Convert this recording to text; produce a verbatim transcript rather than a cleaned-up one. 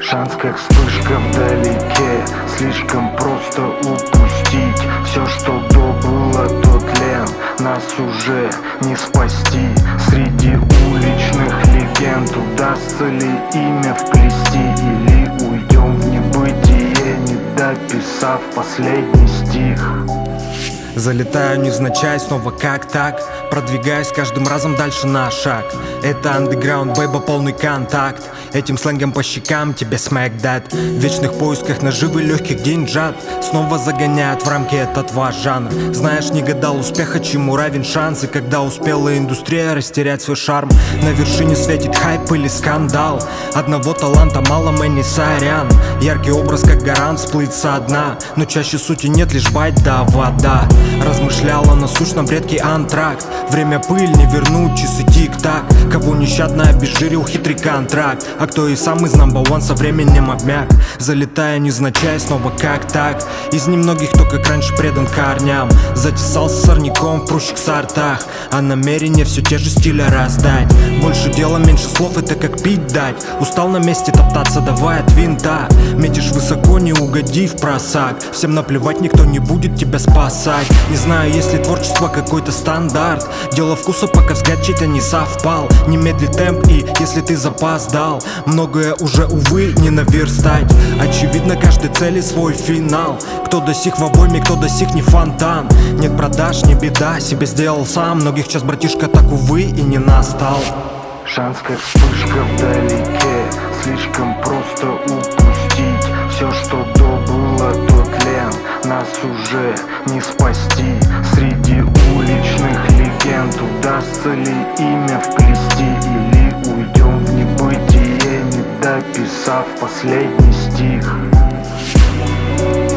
Шанс, как вспышка вдалеке, слишком просто упустить. Все, что до было, то тлен, нас уже не спасти. Среди уличных легенд удастся ли имя вплести, или уйдем в небытие, не дописав последний стих. Залетаю невзначай, снова как так, продвигаясь каждым разом дальше на шаг. Это андеграунд, бэйба, полный контакт. Этим сленгом по щекам тебе smack that. В вечных поисках наживы легких деньжат снова загоняют в рамки этот ваш жанр. Знаешь, не гадал успеха, чему равен шанс. И когда успела индустрия растерять свой шарм, на вершине светит хайп или скандал. Одного таланта мало, Мэнни, сорян. Яркий образ, как гарант, всплыть со дна. Но чаще сути нет, лишь байт да вода. Размышляла на сущном редкий антракт. Время пыль, не вернуть часы тик-так. Кого нещадно обезжирил хитрый контракт, а кто и сам из number one со временем обмяк. Залетая невзначай, снова как так. Из немногих, кто как раньше предан корням. Затесался сорняком в прущих сортах, а намерение все те же стиля раздать. Больше дела, меньше слов, это как пить дать. Устал на месте топтаться, давай от винта. Метишь высоко, не угоди в просак. Всем наплевать, никто не будет тебя спасать. Не знаю, есть ли творчество какой-то стандарт. Дело вкуса, пока взгляд чей-то не совпал. Не медли темп, и если ты запоздал, многое уже, увы, не наверстать. Очевидно, каждой цели свой финал. Кто до сих в обойме, кто до сих не фонтан. Нет продаж, не беда, себе сделал сам. Многих час, братишка, так, увы, и не настал. Шанс, как вспышка вдалеке, слишком просто упустить. Все, что до было, то тлен, нас уже не спасти. Среди уличных легенд удастся ли имя вплести, или уйдем в небытие, не дописав последний стих.